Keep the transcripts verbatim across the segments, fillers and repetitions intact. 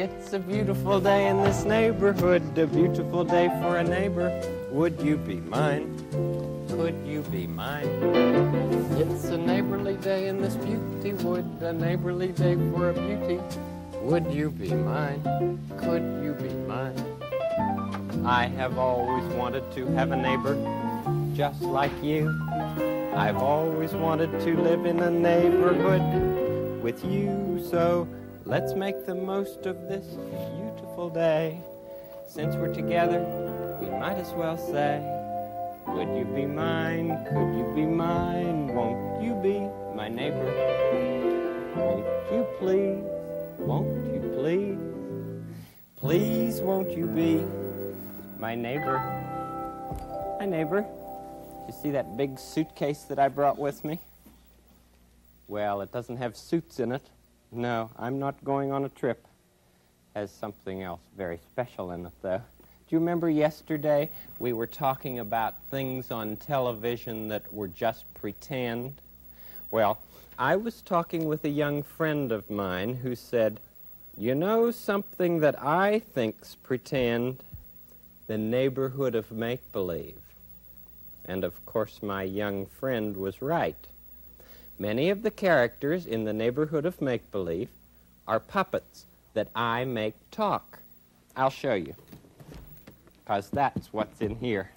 It's a beautiful day in this neighborhood, a beautiful day for a neighbor. Would you be mine? Could you be mine? It's a neighborly day in this beauty wood, a neighborly day for a beauty. Would you be mine? Could you be mine? I have always wanted to have a neighbor just like you. I've always wanted to live in a neighborhood with you. So let's make the most of this beautiful day. Since we're together, we might as well say, would you be mine? Could you be mine? Won't you be my neighbor? Won't you please? Won't you please? Please won't you be my neighbor? My neighbor. You see that big suitcase that I brought with me? Well, it doesn't have suits in it. No, I'm not going on a trip. It has something else very special in it, though. Do you remember yesterday we were talking about things on television that were just pretend? Well, I was talking with a young friend of mine who said, you know something that I think's pretend? The neighborhood of make-believe. And of course my young friend was right. Many of the characters in the neighborhood of make-believe are puppets that I make talk. I'll show you, because that's what's in here.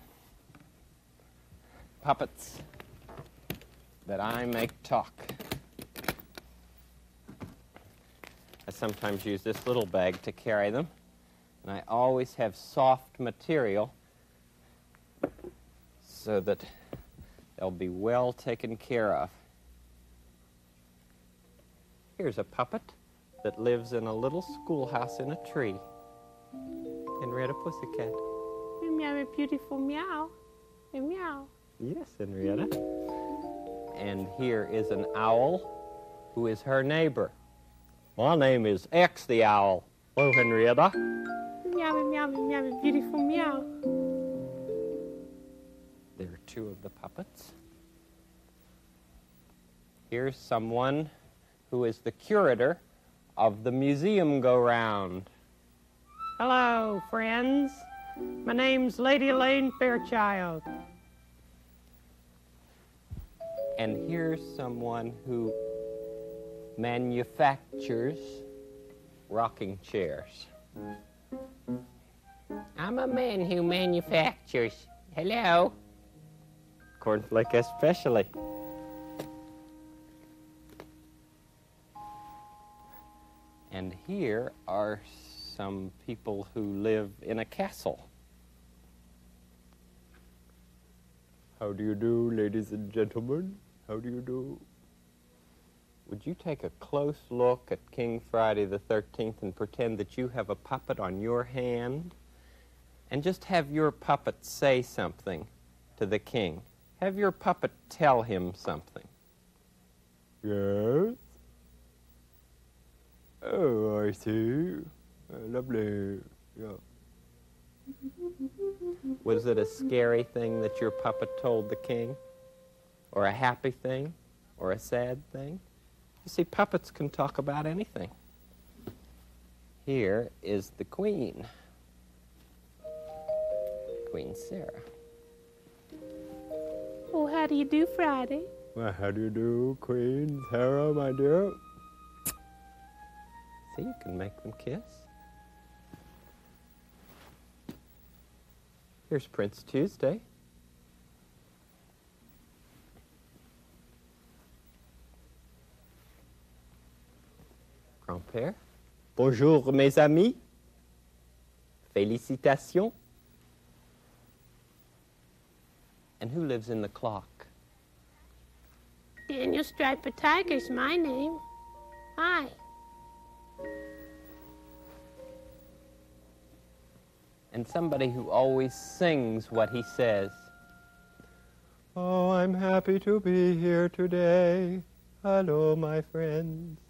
Puppets that I make talk. I sometimes use this little bag to carry them, and I always have soft material so that they'll be well taken care of. Here's a puppet that lives in a little schoolhouse in a tree. Henrietta Pussycat. Meow, a beautiful meow. A meow. Yes, Henrietta. And here is an owl who is her neighbor. My name is X the Owl. Hello, Henrietta. Meow, meow, meow, a beautiful meow. There are two of the puppets. Here's someone who is the curator of the museum go-round. Hello, friends. My name's Lady Elaine Fairchild. And here's someone who manufactures rocking chairs. I'm a man who manufactures. Hello. Cornflake especially. And here are some people who live in a castle. How do you do, ladies and gentlemen? How do you do? Would you take a close look at King Friday the thirteenth and pretend that you have a puppet on your hand? And just have your puppet say something to the king. Have your puppet tell him something. Yes? Oh, I see. Uh, lovely. Yeah. Was it a scary thing that your puppet told the king? Or a happy thing? Or a sad thing? You see, puppets can talk about anything. Here is the Queen. Queen Sarah. Oh, how do you do, Friday? Well, how do you do, Queen Sarah, my dear? See, you can make them kiss. Here's Prince Tuesday. Grand-père. Bonjour, mes amis. Félicitations. And who lives in the clock? Daniel Striper Tiger's my name. Hi. And somebody who always sings what he says. Oh, I'm happy to be here today. Hello, my friends.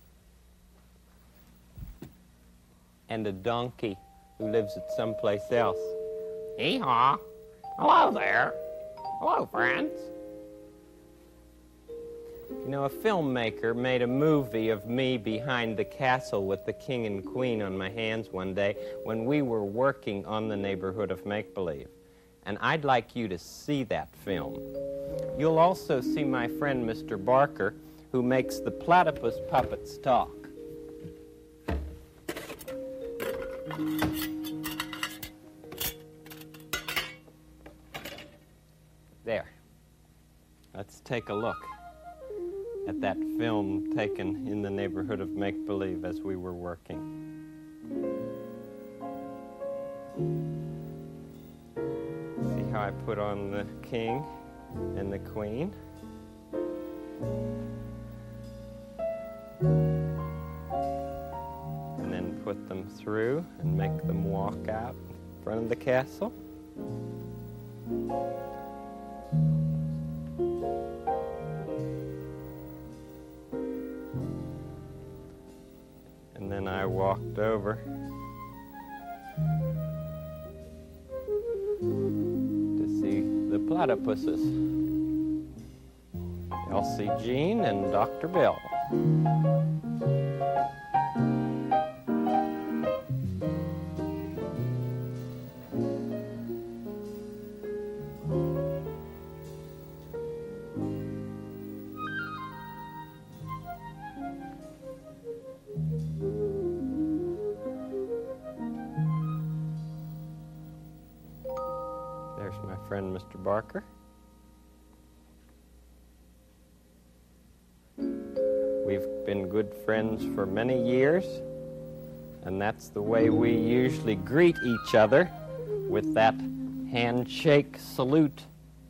And a donkey who lives at someplace else. Hee-haw. Hello there. Hello, friends. You You know, a filmmaker made a movie of me behind the castle with the king and queen on my hands one day when we were working on the neighborhood of make-believe. And I'd like you to see that film. You'll also see my friend Mister Barker, who makes the platypus puppets talk. There. Let's take a look at that film taken in the neighborhood of make-believe as we were working. See how I put on the king and the queen? And then put them through and make them walk out in front of the castle. And then I walked over to see the platypuses, Elsie Jean and Doctor Bill. There's my friend, Mister Barker. We've been good friends for many years, and that's the way we usually greet each other, with that handshake salute.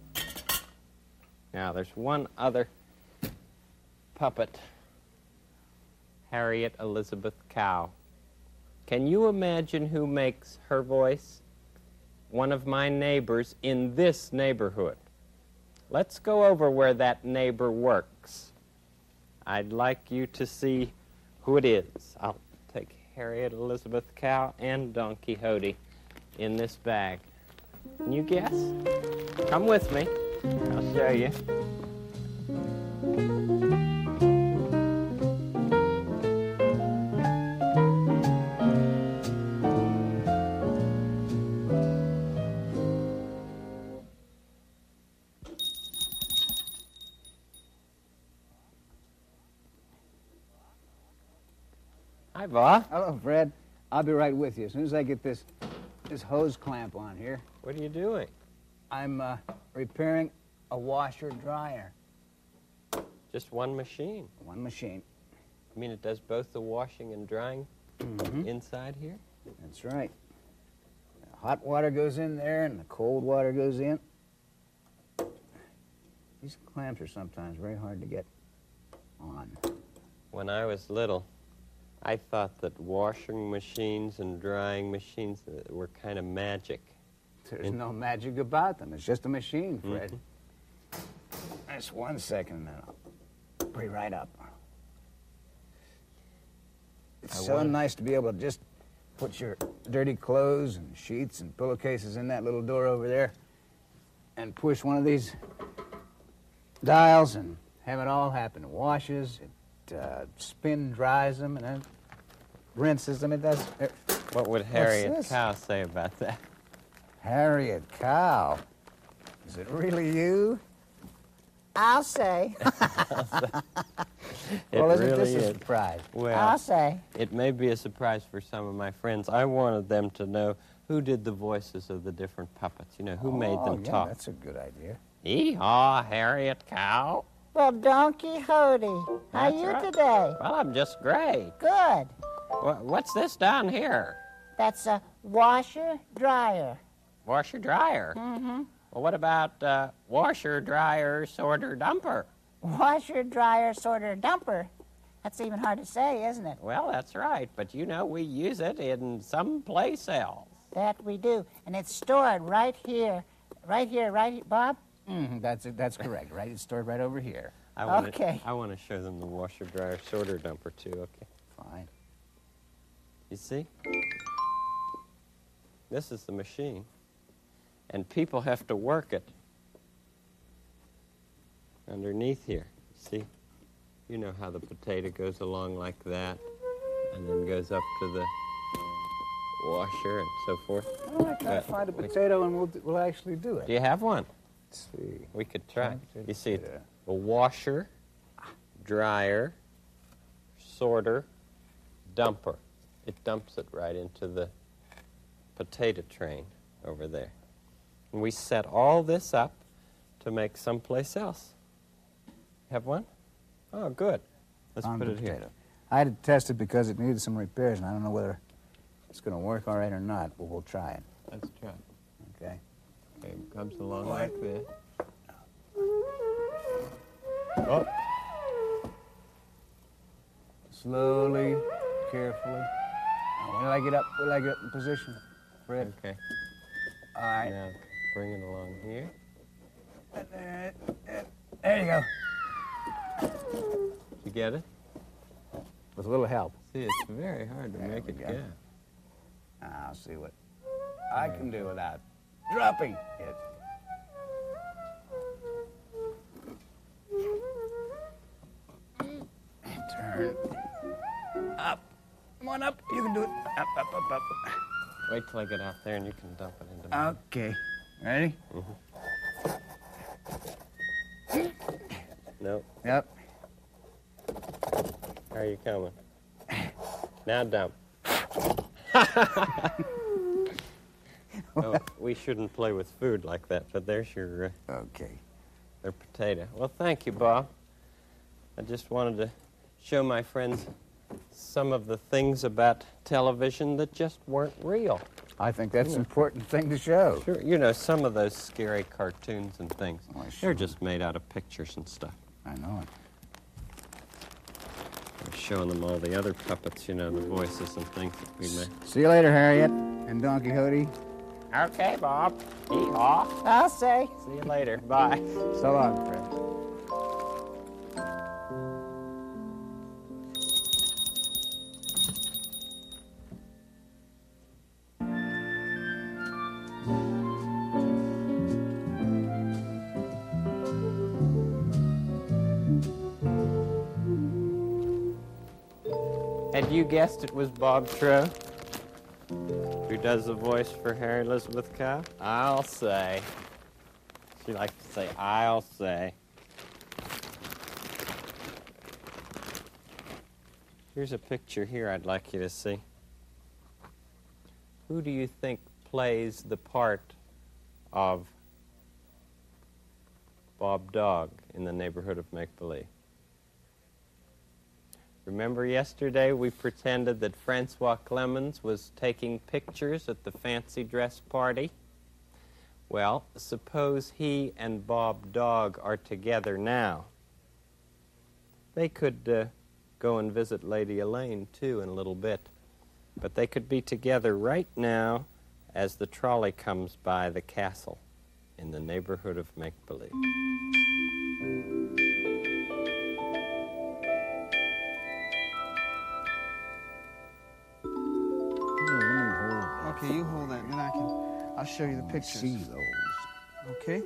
Now, there's one other puppet, Harriet Elizabeth Cow. Can you imagine who makes her voice? One of my neighbors in this neighborhood. Let's go over where that neighbor works. I'd like you to see who it is. I'll take Harriet Elizabeth Cow and Don Quixote in this bag. Can you guess? Come with me. I'll show you. Hi, Va. Hello, Fred. I'll be right with you as soon as I get this this hose clamp on here. What are you doing? I'm uh, repairing a washer dryer. Just one machine. One machine. I mean, it does both the washing and drying Mm-hmm. inside here? That's right. The hot water goes in there and the cold water goes in. These clamps are sometimes very hard to get on. When I was little, I thought that washing machines and drying machines were kind of magic. There's In- no magic about them. It's just a machine, Fred. Mm-hmm. Just one second, and then I'll put it right up. It's I so wanna- nice to be able to just put your dirty clothes and sheets and pillowcases in that little door over there and push one of these dials and have it all happen. It washes, it uh, spin dries them, and then rinses them. It does. It, What would Harriet this? Cow say about that? Harriet Cow, is it really you? I'll say. It Well, isn't really this a is. surprise? Well, I'll say. it may be a surprise for some of my friends. I wanted them to know who did the voices of the different puppets. You know, who made Oh, them yeah, talk. that's a good idea. Hee-haw, Harriet Cow. Well, Don Quixote, how That's you right. today? Well, I'm just great. Good. Wha- What's this down here? That's a washer dryer. Washer dryer. Mm-hmm. Well, what about uh, washer dryer sorter dumper? Washer dryer sorter dumper. That's even hard to say, isn't it? Well, that's right, but you know we use it in some play cells. That we do, and it's stored right here, right here, right here, Bob. Mm-hmm, that's that's correct, right? It's stored right over here. I wanna, Okay. I want to show them the washer dryer sorter dumper too. Okay. Fine. You see? This is the machine, and people have to work it underneath here. See? You know how the potato goes along like that and then goes up to the washer and so forth. All right, try to find a potato and we'll, we'll actually do it. Do you have one? Let's see. We could try. Potato. You see, it's a washer, dryer, sorter, dumper. It dumps it right into the potato train over there. And we set all this up to make someplace else. Have one? Oh, good. Let's Found put the it here. potato. I had to test it because it needed some repairs, and I don't know whether it's going to work all right or not, but we'll try it. Let's try. Okay. Okay, it comes along like this. Oh, Slowly, carefully. Now, when did I get up? When did I get in position? Fred? okay. All right. Now, bring it along here. There, there you go. You get it? With a little help. See, it's very hard to There make we it go. go. I'll see what I can do without dropping it. Turn. Up. Come on up. You can do it. Up, up, up, up. Wait till I get out there and you can dump it into my... Okay. Ready? No. Yep. How are you coming? Now dump. Oh, we shouldn't play with food like that, but there's your uh, Okay. their potato. Well, thank you, Bob. I just wanted to show my friends some of the things about television that just weren't real. I think that's an important thing to show. Sure, you know, some of those scary cartoons and things, Oh, they're sure. just made out of pictures and stuff. I know it. We're showing them all the other puppets, you know, the voices and things that we made. See you later, Harriet and Don Quixote. Okay, Bob. Hee-haw. I'll say. See you later. Bye. So long, friend. Had you guessed it was Bob Trow, who does the voice for Harry Elizabeth Cobb? I'll say. She likes to say, I'll say. Here's a picture here I'd like you to see. Who do you think plays the part of Bob Dog in the Neighborhood of Make-Believe? Remember yesterday we pretended that Francois Clemens was taking pictures at the fancy dress party? Well, suppose he and Bob Dog are together now. They could uh, go and visit Lady Elaine, too, in a little bit. But they could be together right now as the trolley comes by the castle in the Neighborhood of Make-Believe. Okay, you hold that, then I can. I'll show you the pictures. See those. Okay.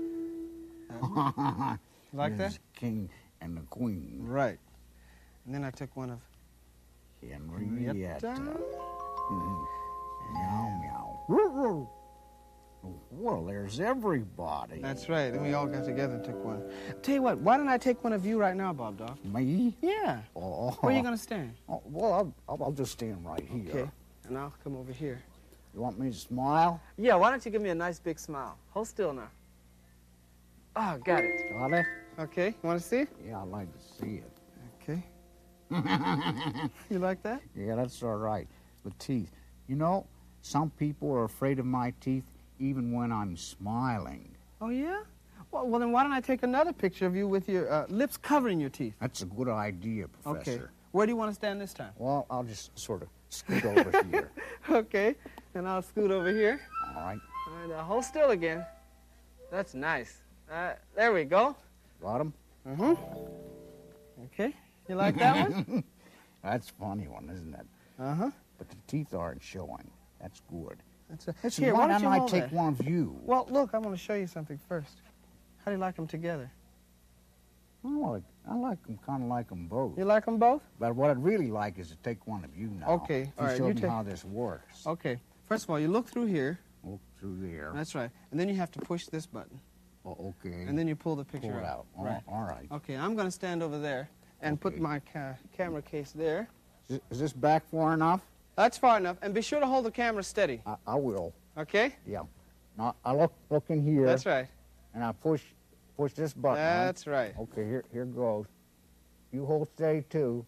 You like that? There's the king and the queen. Right. And then I took one of Henrietta. Henrietta. Mhm. Meow, meow. Well, there's everybody. That's right. Then we all got together and took one. Tell you what, why don't I take one of you right now, Bob Dog? Me? Yeah. Oh. Where are you gonna stand? Oh, well, I'll, I'll, I'll just stand right here. Okay. And I'll come over here. You want me to smile? Yeah, why don't you give me a nice big smile? Hold still now. Oh, got it. Got it? Okay, you want to see it? Yeah, I'd like to see it. Okay. You like that? Yeah, that's all right. The teeth. You know, some people are afraid of my teeth even when I'm smiling. Oh, yeah? Well, well then why don't I take another picture of you with your uh, lips covering your teeth? That's a good idea, Professor. Okay. Where do you want to stand this time? Well, I'll just sort of scoot over here. Okay. And I'll scoot over here. All right. And uh, hold still again. That's nice. Uh, there we go. Got 'em? Mm-hmm. Okay. You like that one? That's a funny one, isn't it? Uh-huh. But the teeth aren't showing. That's good. That's a, Listen, here, why why don't don't you I hold take that? one of you? Well, look, I want to show you something first. How do you like them together? I like, I like them, kind of like them both. You like them both? But what I'd really like is to take one of you now. Okay, You all right, show you me take- how this works. Okay. First of all, you look through here. Look through there. That's right. And then you have to push this button. Oh, okay. And then you pull the picture pull it out. out. Oh, Right. all right. Okay, I'm going to stand over there and put Okay. my ca camera case there. Is, is this back far enough? That's far enough. And be sure to hold the camera steady. I, I will. Okay? Yeah. Now I look look in here. That's right. And I push push this button. right? That's right. Okay. Here here goes. You hold steady too.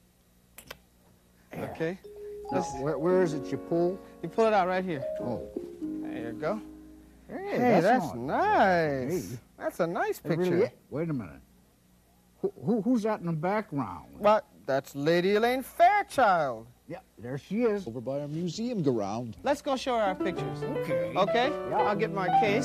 Okay. Now, This- where, where is it you pull? You pull it out right here. Oh. There you go. Hey, Hey, that's, not- nice. Hey. That's a nice It picture. really is. Wait a minute. Who, who who's that in the background? What? That's Lady Elaine Fairchild. Yeah, there she is. Over by our museum ground. Let's go show her our pictures. Okay. Okay? Yeah. I'll get my case.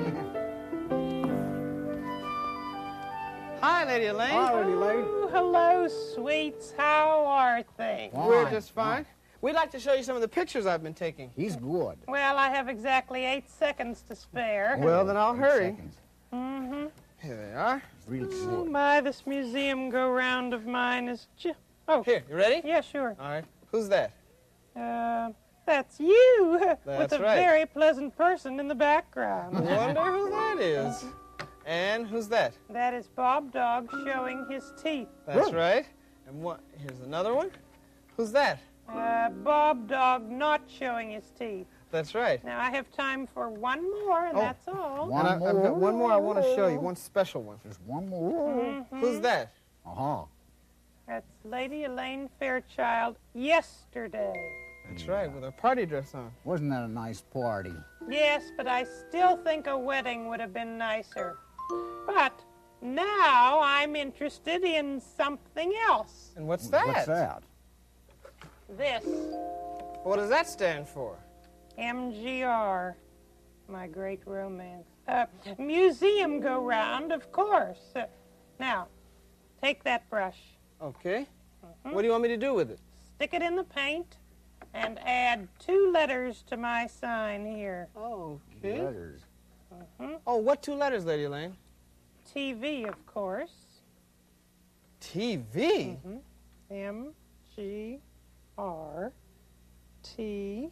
Hi, Lady Elaine. Hi, Lady Lane. Oh, hello, sweets. How are things? We're Fine, just fine. We'd like to show you some of the pictures I've been taking. He's good. Well, I have exactly eight seconds to spare. Well, then I'll Eight hurry. seconds. Mm-hmm. Here they are. Really Oh, good. my, this museum go-round of mine is ju- Oh, Here, you ready? yeah, sure. All right. Who's that? Uh, that's you, with That's a right. very pleasant person in the background. Wonder who that is. And who's that? That is Bob Dog showing his teeth. That's right. And what? Here's another one. Who's that? Uh, Bob Dog not showing his teeth. That's right. Now, I have time for one more, and Oh. that's all. One and I, I've got one more I want to show you, one special one. There's one more. Who's that? Uh-huh. That's Lady Elaine Fairchild yesterday. That's right, with her party dress on. Wasn't that a nice party? Yes, but I still think a wedding would have been nicer. But now I'm interested in something else. And what's that? What's that? This, What does that stand for? M G R, my great romance. Uh, museum go round, of course. Uh, now, take that brush, Okay. What do you want me to do with it? stick it in the paint, and add two letters to my sign here. Okay. Letters. Oh, what two letters, Lady Elaine? T V, of course. T V. M G R T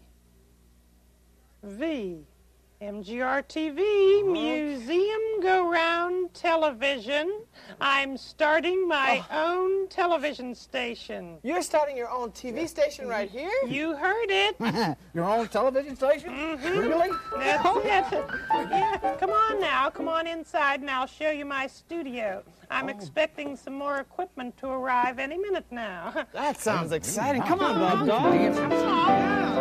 V. M G R T V, Museum Go Round Television. I'm starting my own television station. You're starting your own T V station right here? You heard it. Your own television station? Really? That's it. Yeah, come on now. Come on inside and I'll show you my studio. I'm expecting some more equipment to arrive any minute now. That sounds exciting. Come on, Bob Dog. Come on.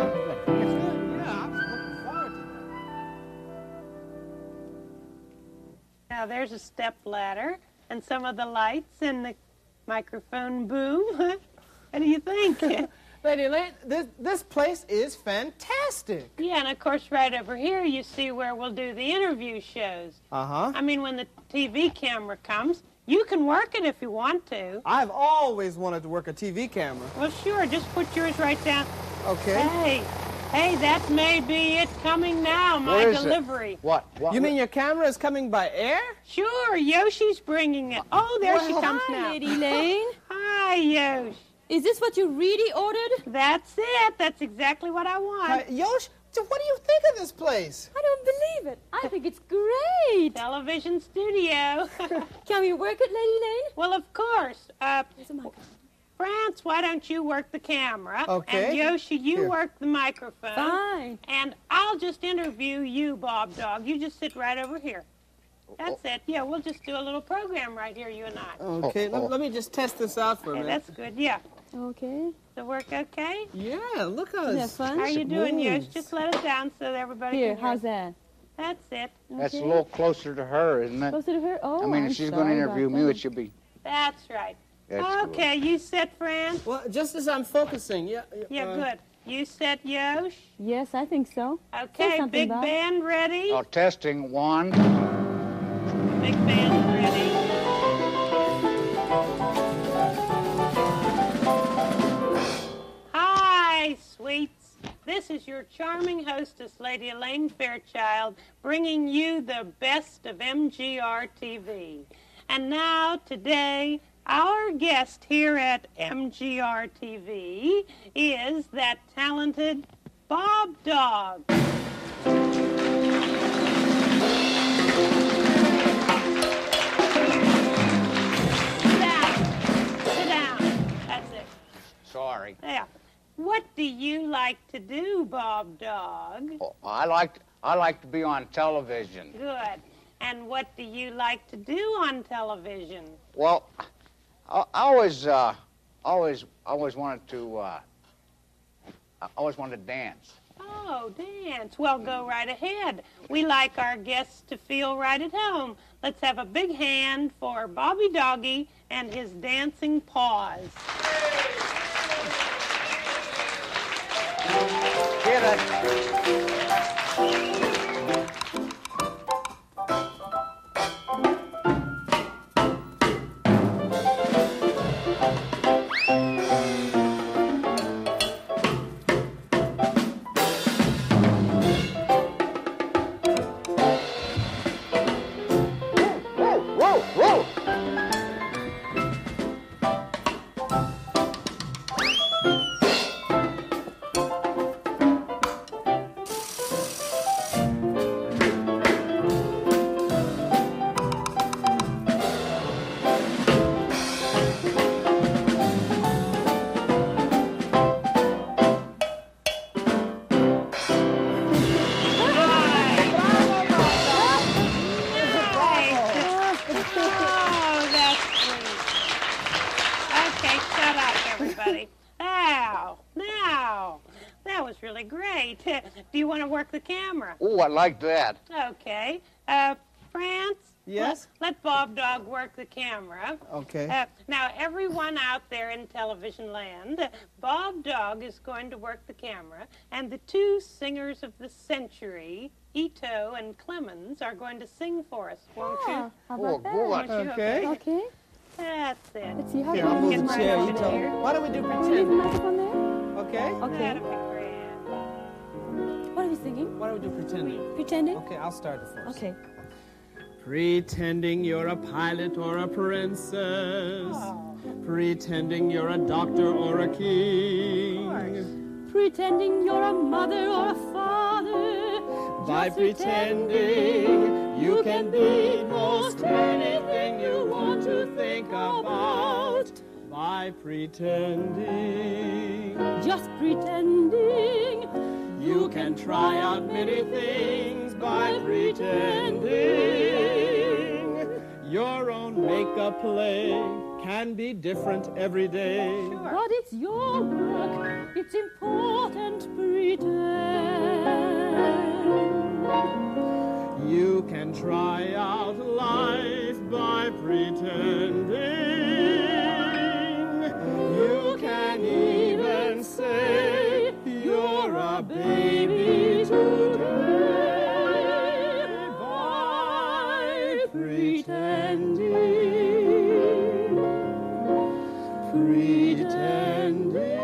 Now there's a step ladder and some of the lights and the microphone boom. What do you think? Lady Elaine, this, this place is fantastic. Yeah, and of course right over here you see where we'll do the interview shows. Uh-huh. I mean, when the T V camera comes, you can work it if you want to. I've always wanted to work a T V camera. Well, sure, just put yours right down. Okay. Hey, hey, that may be it coming now, my Where is it? delivery. What? What? You mean your camera is coming by air? Sure, Yoshi's bringing it. Oh, there she Well, comes Hi, now. Lady Lane. Hi, Yosh. Is this what you really ordered? That's it. That's exactly what I want. Uh, Yosh, so what do you think of this place? I don't believe it. I think it's great. Television studio. Can we work it, Lady Lane? Well, of course. Uh, There's a microphone. France, why don't you work the camera? Okay. And Yoshi, you Here. work the microphone. Fine. And I'll just interview you, Bob Dog. You just sit right over here. That's it. Yeah, we'll just do a little program right here, you and I. Okay, let, let me just test this out for a Okay, minute. that's good. Yeah. Okay. Does it work okay? Yeah, look how Isn't that it's... fun? How are you doing, Yosh? moves. Just let it down so that everybody Here, can hear. how's that? That's it. That's a Okay. little closer to her, isn't it? Closer to her? Oh, I mean, I'm if she's going to sorry interview about me, that. it should be. That's right. That's okay, you set, Fran? Well, just as I'm focusing, yeah. Yeah, uh, good. You set, Yosh? Yes, I think so. Okay, something, big Bob. band ready? Oh, testing one. Big band ready. Hi, sweets. This is your charming hostess, Lady Elaine Fairchild, bringing you the best of M G R T V. And now, today, our guest here at M G R T V is that talented Bob Dog. Sorry. Yeah. What do you like to do, Bob Dog? Oh, I like I like to be on television. Good. And what do you like to do on television? Well, I, I always uh, always always wanted to uh, I always wanted to dance. Oh, dance. Well, go right ahead. We like our guests to feel right at home. Let's have a big hand for Bobby Doggy and his dancing paws. Get it. Do you want to work the camera? Oh, I like that. Okay. Uh, France? Yes? Let, let Bob Dog work the camera. Okay. Uh, now, everyone out there in television land, Bob Dog is going to work the camera, and the two singers of the century, Ito and Clemens, are going to sing for us, won't Ah, you? how Oh, about that? good. Won't you? Okay. Okay. That's it. Let's see how Here, can I'll we move get the chair. right You over tell here? me. Why don't we do Can we leave the pretend? microphone there? Okay. Okay. That'll be grand. What are we singing? Why don't we do pretending? Pretending? Okay, I'll start it first. Okay. Pretending you're a pilot or a princess. Oh. Pretending you're a doctor or a king. Pretending you're a mother or a father. By Just pretending you can be most anything you want to think about. By pretending Just pretending you can try out many things. By pretending your own makeup play can be different every day. But it's your work, it's important, pretend. You can try out life by pretending. You can even say you're a baby today by pretending. Pretending.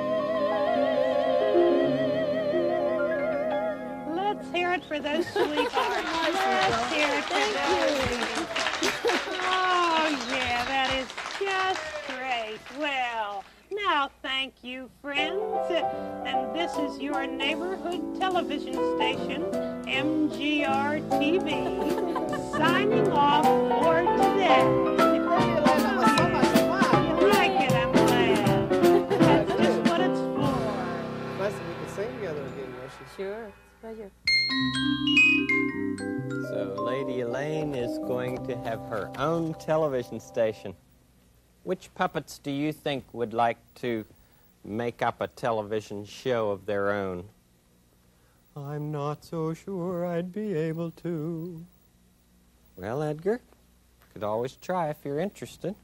Let's hear it for those sweethearts. Let's hear it for those. Oh, yeah, that is just great. Well, now thank you, friends. And this is your neighborhood television station, M G R T V, signing off for today. You like it, I'm glad. That's just what it's for. Nice that we can sing together again, Yoshi. Sure, it's a pleasure. So Lady Elaine is going to have her own television station. Which puppets do you think would like to make up a television show of their own? I'm not so sure I'd be able to. Well, Edgar, could always try if you're interested.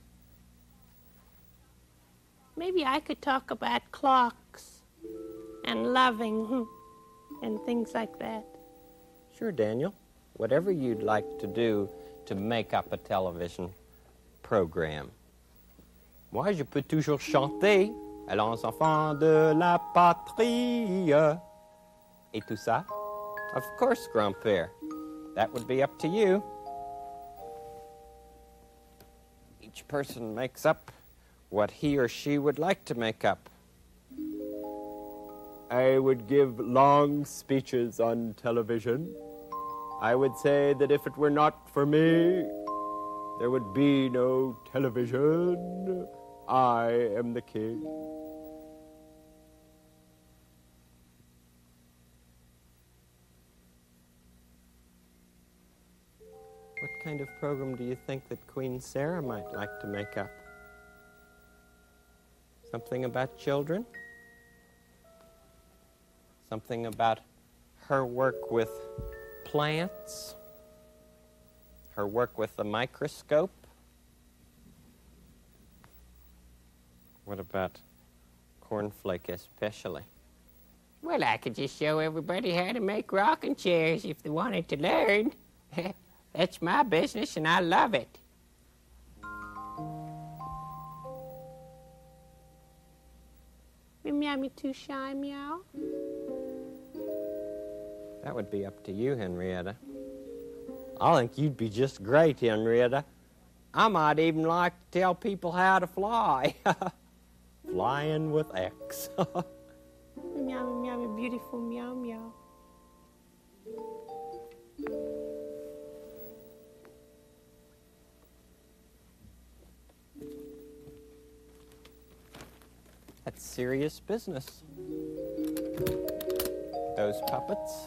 Maybe I could talk about clocks and loving and things like that. Sure, Daniel. Whatever you'd like to do to make up a television program. Moi, je peux toujours chanter Allons enfants de la patrie et tout ça. Of course, Grand-Père. That would be up to you. Each person makes up what he or she would like to make up. I would give long speeches on television. I would say that if it were not for me, there would be no television. I am the king. What kind of program do you think that Queen Sarah might like to make up? Something about children? Something about her work with plants? Her work with the microscope? What about cornflake especially? Well, I could just show everybody how to make rocking chairs if they wanted to learn. That's my business, and I love it. Meow, me too shy, meow. That would be up to you, Henrietta. I think you'd be just great, Henrietta. I might even like to tell people how to fly. Flying with X. Meow, meow, meow, beautiful meow, meow. That's serious business. Those puppets.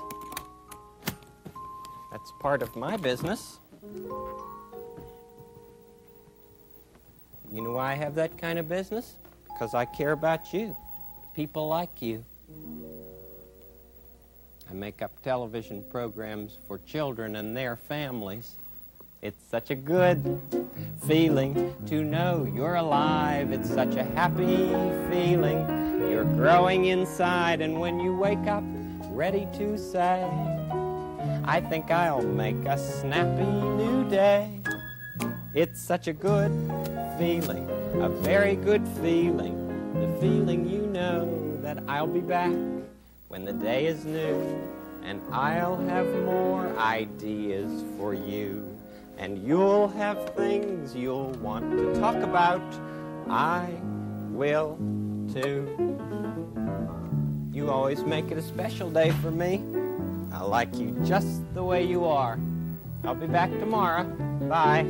That's part of my business. You know why I have that kind of business? Because I care about you. People like you. I make up television programs for children and their families. It's such a good feeling to know you're alive. It's such a happy feeling. You're growing inside, and when you wake up, ready to say, I think I'll make a snappy new day. It's such a good feeling, a very good feeling, the feeling you know that I'll be back when the day is new, and I'll have more ideas for you. And you'll have things you'll want to talk about. I will too. You always make it a special day for me. I like you just the way you are. I'll be back tomorrow. Bye.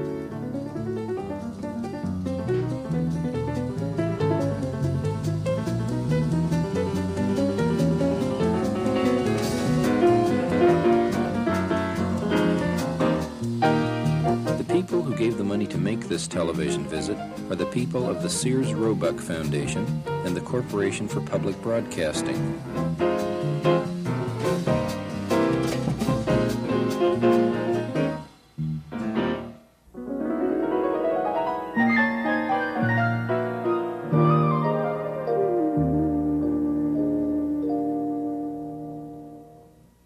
The people who gave the money to make this television visit are the people of the Sears Roebuck Foundation and the Corporation for Public Broadcasting.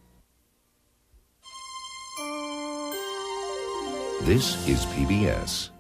This is P B S.